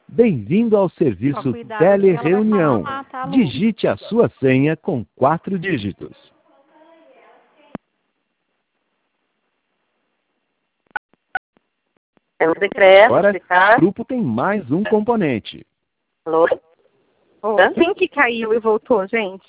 Bem-vindo ao serviço Telereunião. Digite a sua senha com 4 dígitos. É um decreto. Agora, o grupo tem mais um componente. Alô? Oh, quem que caiu e voltou, gente?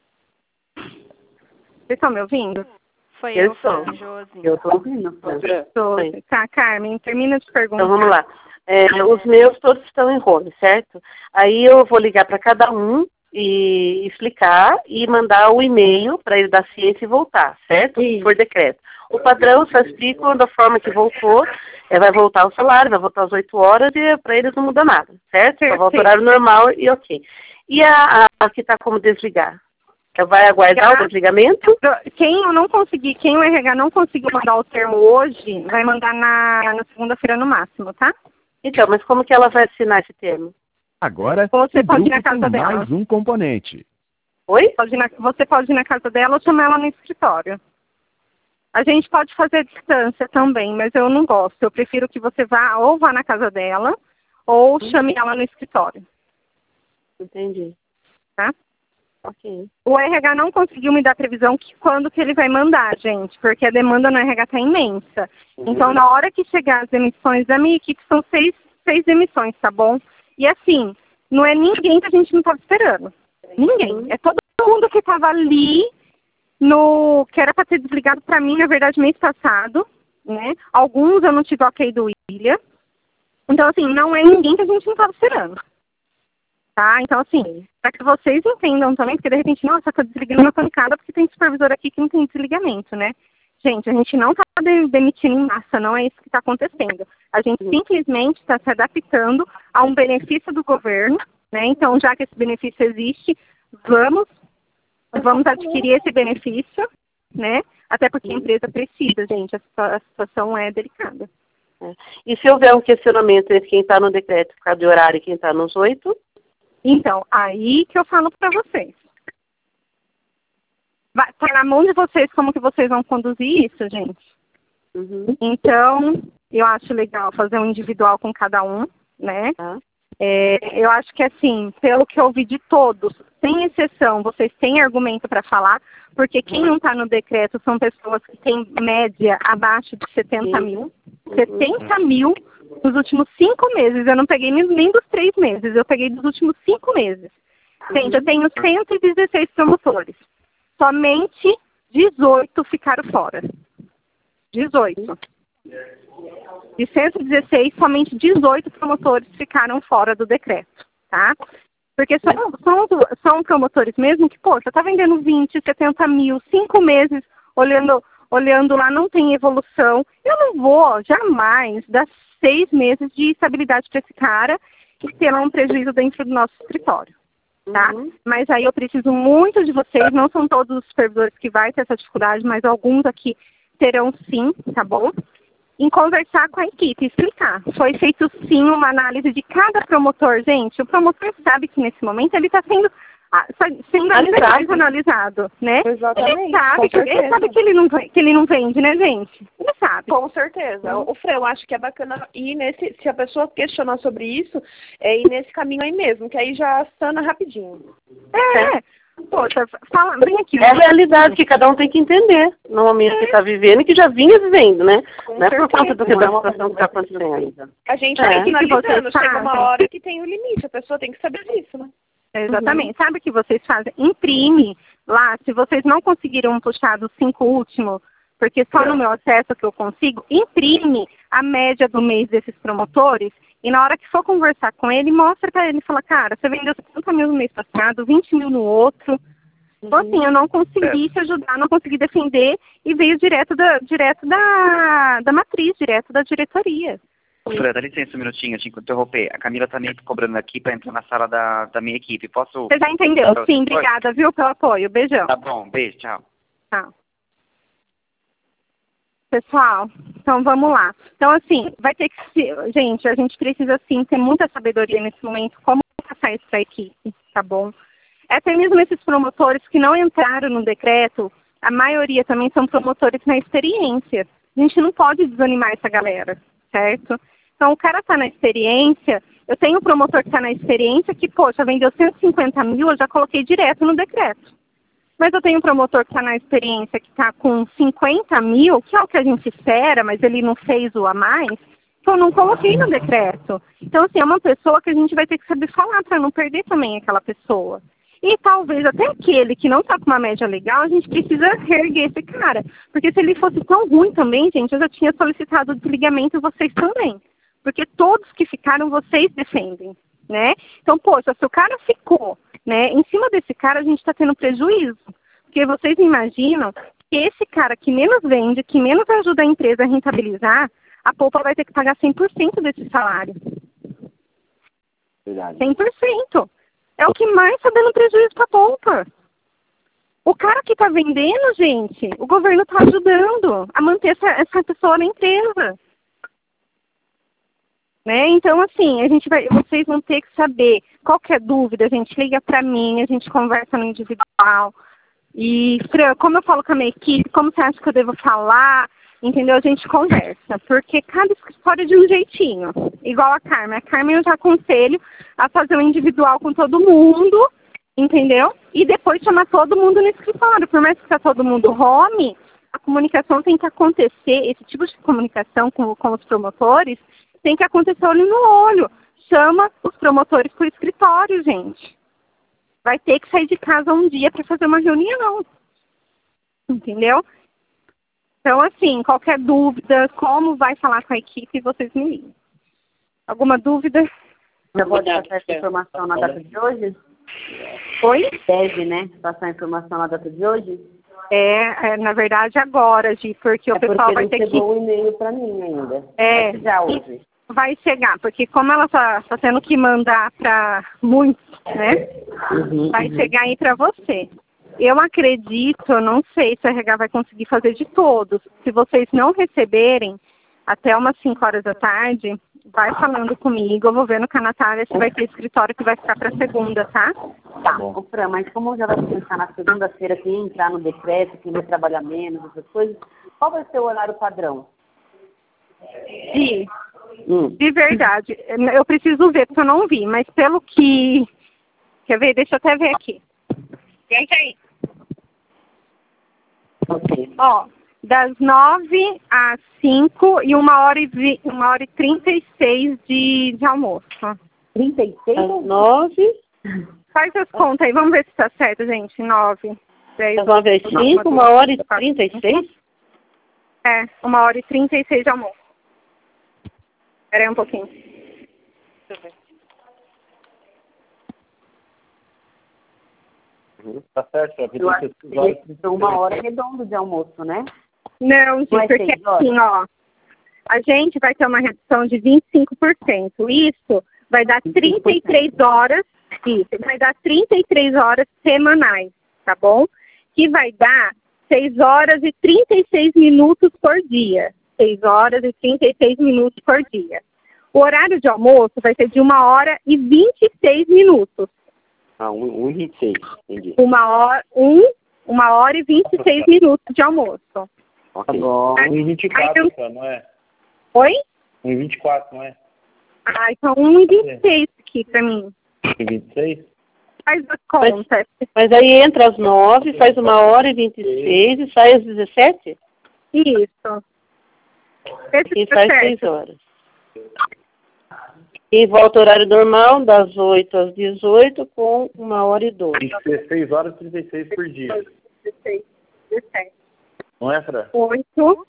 Vocês estão me ouvindo? Foi Eu sou. Josi. Eu estou ouvindo. Tá, Carmen, termina de perguntar. Então, vamos lá. Os meus todos estão em home, certo? Aí eu vou ligar para cada um e explicar e mandar o e-mail para ele dar ciência e voltar, certo? Por decreto. O padrão só explica da forma que voltou, vai voltar o salário, vai voltar às 8 horas e para eles não muda nada, certo? Só volta o horário normal e ok. E a que está como desligar? Vai aguardar o desligamento? Quem o RH não conseguiu mandar o termo hoje, vai mandar na segunda-feira no máximo, tá? Então, mas como que ela vai assinar esse termo? Agora, você pode ir na tem casa dela. mais um componente. Oi? Você pode ir na casa dela ou chamar ela no escritório. A gente pode fazer a distância também, mas eu não gosto. Eu prefiro que você vá na casa dela ou chame ela no escritório. Entendi. Tá? Ok. O RH não conseguiu me dar previsão quando que ele vai mandar, gente, porque a demanda no RH está imensa. Então, na hora que chegar as demissões da minha equipe, são seis demissões, tá bom? E assim, não é ninguém que a gente não estava esperando. Ninguém. É todo mundo que estava ali, que era para ter desligado para mim, na verdade, mês passado, né? Alguns eu não tive ok do William. Então, assim, não é ninguém que a gente não estava esperando. Tá? Então, assim, para que vocês entendam também, porque de repente, nossa, estou desligando uma pancada porque tem supervisor aqui que não tem desligamento, né? Gente, a gente não está demitindo em massa, não é isso que está acontecendo. A gente simplesmente está se adaptando a um benefício do governo, né? Então, já que esse benefício existe, vamos adquirir esse benefício, né? Até porque a empresa precisa, gente, a situação é delicada. E se houver um questionamento entre quem está no decreto por causa de horário e quem está nos 8? Então, aí que eu falo para vocês. Está na mão de vocês como que vocês vão conduzir isso, gente. Então, eu acho legal fazer um individual com cada um, né? Eu acho que, assim, pelo que eu ouvi de todos, sem exceção, vocês têm argumento para falar, porque quem não está no decreto são pessoas que têm média abaixo de 70 mil. 70 mil nos últimos 5 meses. Eu não peguei nem dos 3 meses, eu peguei dos últimos 5 meses. Gente, eu tenho 116 promotores. Somente 18 ficaram fora. 18. De 116, somente 18 promotores ficaram fora do decreto, tá? Porque são promotores mesmo que, poxa, tá vendendo 20, 70 mil, 5 meses, olhando lá, não tem evolução. Eu não vou jamais dar 6 meses de estabilidade para esse cara e ter lá um prejuízo dentro do nosso escritório, tá? Mas aí eu preciso muito de vocês, não são todos os supervisores que vai ter essa dificuldade, mas alguns aqui terão sim, tá bom? Em conversar com a equipe, explicar. Foi feito sim uma análise de cada promotor, gente. O promotor sabe que nesse momento ele está sendo analisado, né? Exatamente. Ele sabe que ele não vende, né, gente? Ele sabe. Com certeza. O Fran, eu acho que é bacana ir se a pessoa questionar sobre isso, ir nesse caminho aí mesmo, que aí já sana rapidinho. Poxa, vem aqui. É a realidade que cada um tem que entender no momento que está vivendo e que já vinha vivendo, né? Não é por conta da situação que está acontecendo. A gente vai finalizando, chega uma hora que tem um limite, a pessoa tem que saber disso, né? Exatamente. Sabe o que vocês fazem? Imprime lá, se vocês não conseguiram puxar dos 5 últimos, porque só no meu acesso que eu consigo, imprime a média do mês desses promotores e na hora que for conversar com ele, mostra para ele, fala, cara, você vendeu 70 mil no mês passado, 20 mil no outro. Então, assim, eu não consegui te ajudar, não consegui defender e veio direto da matriz, direto da diretoria. Fran, dá licença um minutinho, eu te interromper. A Camila tá me cobrando aqui para entrar na sala da minha equipe. Posso? Você já entendeu? Sim, obrigada, viu, pelo apoio. Beijão. Tá bom, beijo, tchau. Tchau. Pessoal, então vamos lá. Então, assim, vai ter que... Gente, a gente precisa, sim, ter muita sabedoria nesse momento, como passar isso para a equipe, tá bom? Até mesmo esses promotores que não entraram no decreto, a maioria também são promotores na experiência. A gente não pode desanimar essa galera, certo? Então, o cara está na experiência Eu tenho um promotor que está na experiência que, poxa, vendeu 150 mil, eu já coloquei direto no decreto. Mas eu tenho um promotor que está na experiência que está com 50 mil, que é o que a gente espera, mas ele não fez o a mais, que eu não coloquei no decreto. Então, assim, é uma pessoa que a gente vai ter que saber falar para não perder também aquela pessoa. E talvez até aquele que não está com uma média legal, a gente precisa reerguer esse cara. Porque se ele fosse tão ruim também, gente, eu já tinha solicitado o desligamento vocês também. Porque todos que ficaram, vocês defendem, né? Então, poxa, se o cara ficou, né, em cima desse cara, a gente está tendo prejuízo. Porque vocês imaginam que esse cara que menos vende, que menos ajuda a empresa a rentabilizar, a Polpa vai ter que pagar 100% desse salário. Verdade. 100%. É o que mais está dando prejuízo para a Polpa. O cara que está vendendo, gente, o governo está ajudando a manter essa pessoa na empresa. Né? Então, assim, vocês vão ter que saber. Qualquer dúvida, a gente liga para mim, a gente conversa no individual. E, Fran, como eu falo com a minha equipe, como você acha que eu devo falar? Entendeu? A gente conversa, porque cada escritório é de um jeitinho. Igual a Carmen. A Carmen eu já aconselho a fazer um individual com todo mundo, entendeu? E depois chamar todo mundo no escritório. Por mais que está todo mundo home, a comunicação tem que acontecer, esse tipo de comunicação com os promotores, tem que acontecer olho no olho. Chama os promotores para o escritório, gente. Vai ter que sair de casa um dia para fazer uma reunião. Entendeu? Então, assim, qualquer dúvida, como vai falar com a equipe, vocês me ligam. Alguma dúvida? Eu vou passar essa informação na data de hoje? Oi? Deve, né? Passar a informação na data de hoje? Na verdade, agora, Gi, porque o pessoal vai ter que... Porque não chegou o e-mail para mim ainda. Já hoje. Vai chegar, porque como ela está tendo que mandar para muitos, né? Vai chegar aí para você. Eu acredito, eu não sei se a RH vai conseguir fazer de todos. Se vocês não receberem até umas 5 horas da tarde, vai falando comigo, eu vou vendo com a Natália se vai ter escritório que vai ficar para segunda, tá? Tá. Ô, Fran, mas como já vai começar na segunda-feira, quem entrar no decreto, quem vai trabalhar menos, essas coisas, qual vai ser o horário padrão? De verdade, eu preciso ver, porque eu não vi, mas pelo que... Quer ver? Deixa eu até ver aqui. Gente aí. Okay. Ó, das 9 às 5 e 1h36 de almoço. 36? Às 9. Faz as contas aí, vamos ver se tá certo, gente. 9, 10, Às 9 às 5, 1h36? 1h36 de almoço. Espera aí um pouquinho. Deixa eu ver. Tá certo, Eu acho que é 1 hora redondo de almoço, né? Não, gente, porque assim, ó, a gente vai ter uma redução de 25%. Isso vai dar 33 horas, vai dar 33 horas semanais, tá bom? Que vai dar 6 horas e 36 minutos por dia. 6 horas e 36 minutos por dia. O horário de almoço vai ser de 1h e 26 minutos. 1h26, entendi. 1h e 26 minutos de almoço. Tá bom. 1h24, não é? Oi? 1h24, não é? Então 1h26 aqui pra mim. 1h26? Faz as contas. Mas aí entra às 9, faz 1h26 e sai às 17? Isso. E faz 6 horas. E volta ao horário normal, das 8 às 18, com 1h12. Tem que ser 6 horas e 36 por dia. 16, 17. Não é, Fran? 8.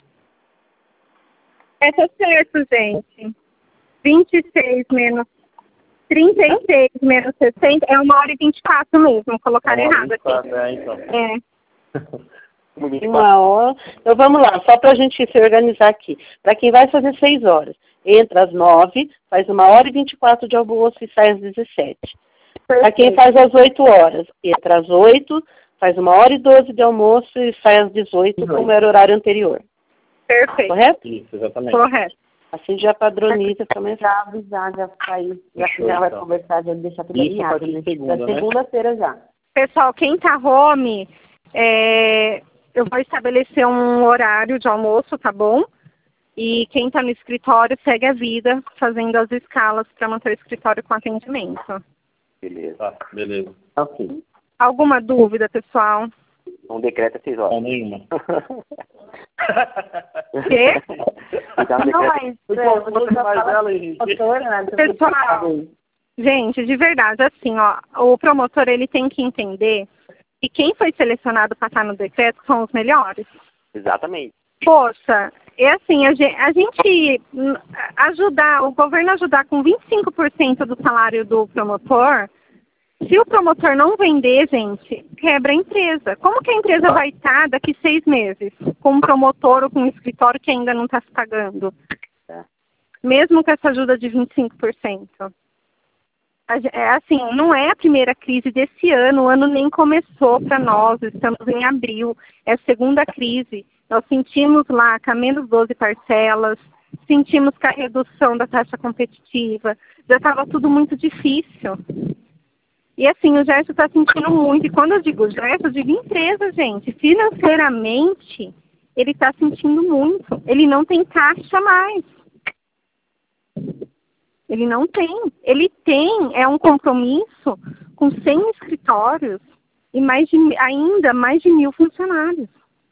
Tá certo, gente. 26 menos 36 menos 60 é 1h24 mesmo. Colocaram errado aqui. Então. 1 hora. Então vamos lá, só para a gente se organizar aqui. Para quem vai fazer 6 horas, entra às 9, faz 1h24 de almoço e sai às 17. Para quem faz às 8 horas, entra às 8, faz 1h12 de almoço e sai às 18, como era o horário anterior. Perfeito. Correto? Isso, exatamente. Correto. Assim já padroniza também. Já avisar, já sair, já vai conversar, já deixar tudo alinhado, né? Segunda-feira já. Pessoal, quem tá home, eu vou estabelecer um horário de almoço, tá bom? E quem está no escritório segue a vida fazendo as escalas para manter o escritório com atendimento. Beleza. Tá, beleza. Ok. Alguma dúvida, pessoal? Um decreto é 6 horas. Não, nenhuma. Quê? Então, Não, decreto... mas você só fala doutora, né? Pessoal, gente, de verdade, assim, ó, o promotor, ele tem que entender que quem foi selecionado para estar no decreto são os melhores. Exatamente. Poxa, é assim, a gente ajudar, o governo ajudar com 25% do salário do promotor, se o promotor não vender, gente, quebra a empresa. Como que a empresa vai estar daqui 6 meses com um promotor ou com um escritório que ainda não está se pagando? Mesmo com essa ajuda de 25%. É assim, não é a primeira crise desse ano, o ano nem começou para nós, estamos em abril, é a segunda crise. Nós sentimos lá com a menos 12 parcelas, sentimos com a redução da taxa competitiva, já estava tudo muito difícil. E assim, o Gerson está sentindo muito, e quando eu digo Gerson, eu digo empresa, gente, financeiramente, ele está sentindo muito, ele não tem caixa mais. Ele não tem. Ele tem, é um compromisso com 100 escritórios e ainda mais de 1.000 funcionários.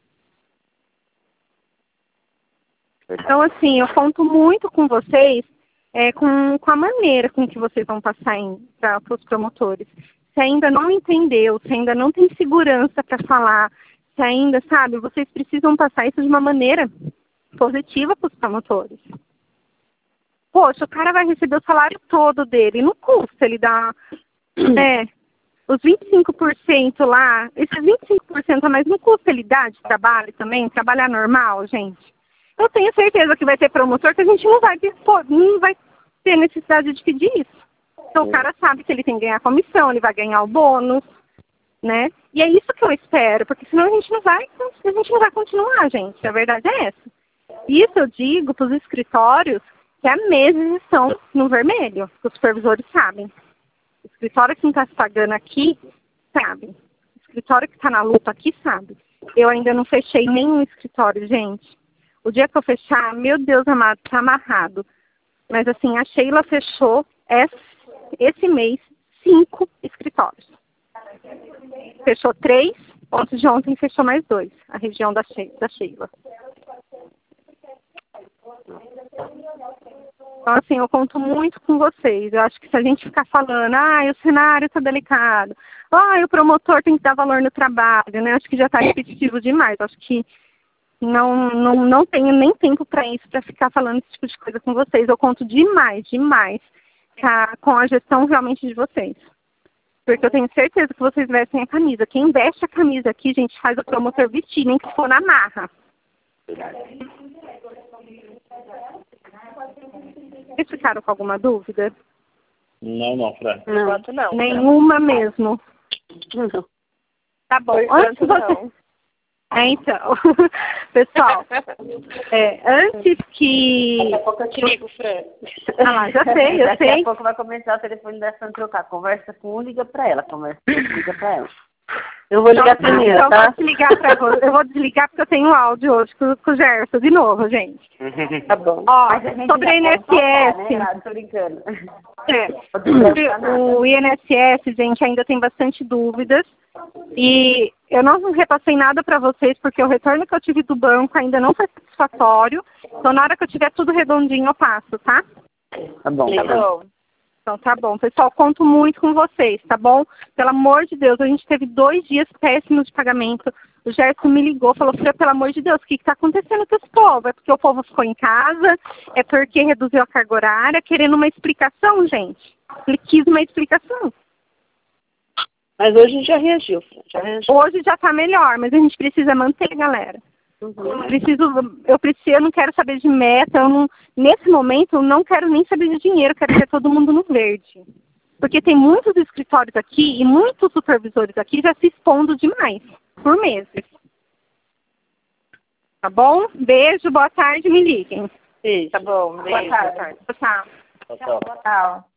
Então, assim, eu conto muito com vocês, com a maneira com que vocês vão passar para os promotores. Se ainda não entendeu, se ainda não tem segurança para falar, se ainda, sabe, vocês precisam passar isso de uma maneira positiva para os promotores. Poxa, o cara vai receber o salário todo dele, não custa ele dar os 25% lá, esses 25% a mais não custa ele dar de trabalho também, trabalhar normal, gente. Eu tenho certeza que vai ter promotor que a gente não vai ter necessidade de pedir isso. Então o cara sabe que ele tem que ganhar comissão, ele vai ganhar o bônus, né? E é isso que eu espero, porque senão a gente não vai continuar, gente. A verdade é essa. Isso eu digo para os escritórios que há meses estão no vermelho, que os supervisores sabem. O escritório que não está se pagando aqui, sabe. O escritório que está na luta aqui, sabe. Eu ainda não fechei nenhum escritório, gente. O dia que eu fechar, meu Deus amado, está amarrado. Mas assim, a Sheila fechou esse mês 5 escritórios. Fechou 3, antes de ontem fechou mais 2, a região da Sheila. Então, assim, eu conto muito com vocês. Eu acho que se a gente ficar falando, o cenário está delicado, o promotor tem que dar valor no trabalho, né? Acho que já está repetitivo demais. Acho que não tenho nem tempo para isso, para ficar falando esse tipo de coisa com vocês. Eu conto demais com a gestão realmente de vocês. Porque eu tenho certeza que vocês vestem a camisa. Quem veste a camisa aqui, gente, faz o promotor vestir, nem que for na marra. Vocês ficaram com alguma dúvida? Não, Fran. Não. Nenhuma mesmo. Não. Tá bom. Antes você... então, pessoal, antes que... Daqui a pouco eu te ligo, Fran. Já sei, eu Daqui sei. a pouco vai começar o telefone da Sandra trocar. Conversa com um, liga pra ela. Conversa com outro, liga pra ela. Eu vou ligar primeiro, então, tá? Eu vou desligar porque eu tenho áudio hoje com o Gerson de novo, gente. Tá bom. Ó, sobre a INSS. Né? Tô brincando. O INSS, gente, ainda tem bastante dúvidas. E eu não repassei nada para vocês, porque o retorno que eu tive do banco ainda não foi satisfatório. Então, na hora que eu tiver tudo redondinho, eu passo, tá? Tá bom. Tá bom. Então, tá bom. Pessoal, conto muito com vocês, tá bom? Pelo amor de Deus, a gente teve 2 dias péssimos de pagamento. O Gerson me ligou, falou, Fran, pelo amor de Deus, o que está acontecendo com esse povo? É porque o povo ficou em casa? É porque reduziu a carga horária? Querendo uma explicação, gente. Ele quis uma explicação. Mas hoje já reagiu. Hoje já está melhor, mas a gente precisa manter, galera. Eu não quero saber de meta, nesse momento eu não quero nem saber de dinheiro, eu quero ver todo mundo no verde. Porque tem muitos escritórios aqui e muitos supervisores aqui já se expondo demais, por meses. Tá bom? Beijo, boa tarde, me liguem. Beijo. Tá bom. Beijo. Boa tarde. Tchau. Tchau.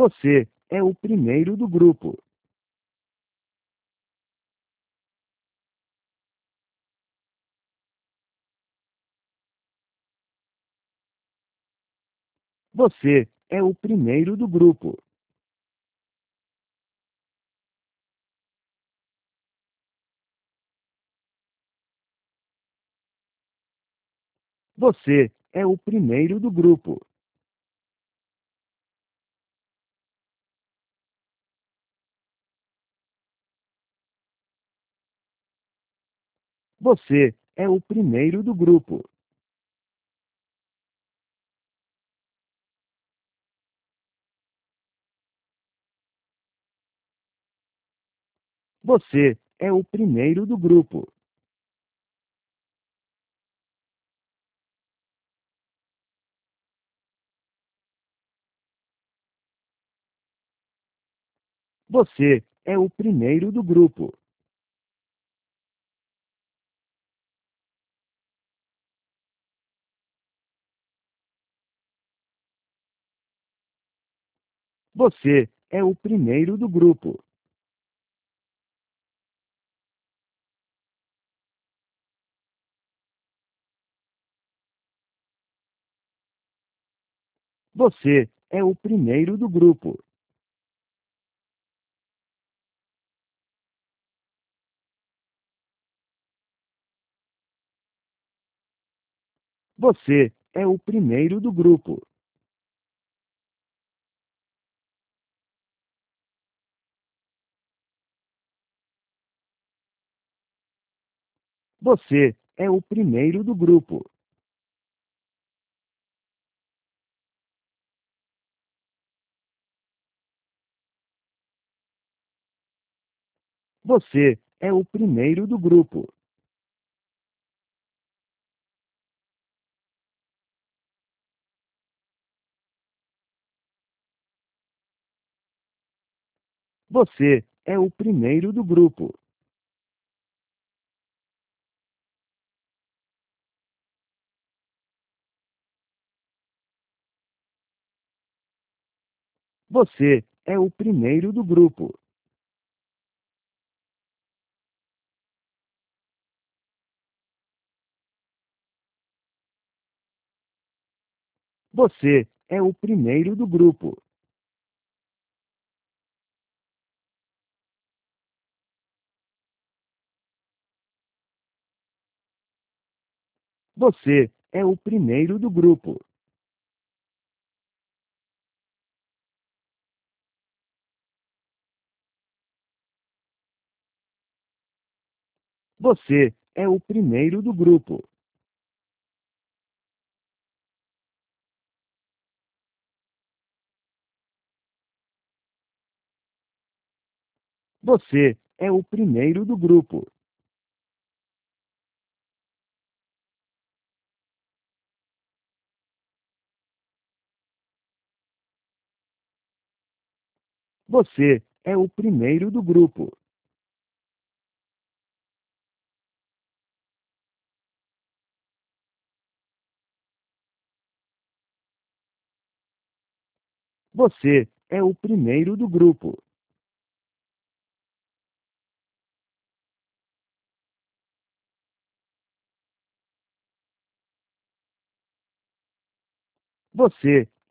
Você é o primeiro do grupo. Você é o primeiro do grupo. Você é o primeiro do grupo. Você é o primeiro do grupo. Você é o primeiro do grupo. Você é o primeiro do grupo. Você é o primeiro do grupo. Você é o primeiro do grupo. Você é o primeiro do grupo. Você é o primeiro do grupo. Você é o primeiro do grupo. Você é o primeiro do grupo. Você é o primeiro do grupo. Você é o primeiro do grupo. Você é o primeiro do grupo. Você é o primeiro do grupo. Você é o primeiro do grupo. Você é o primeiro do grupo. Você é o primeiro do grupo. Você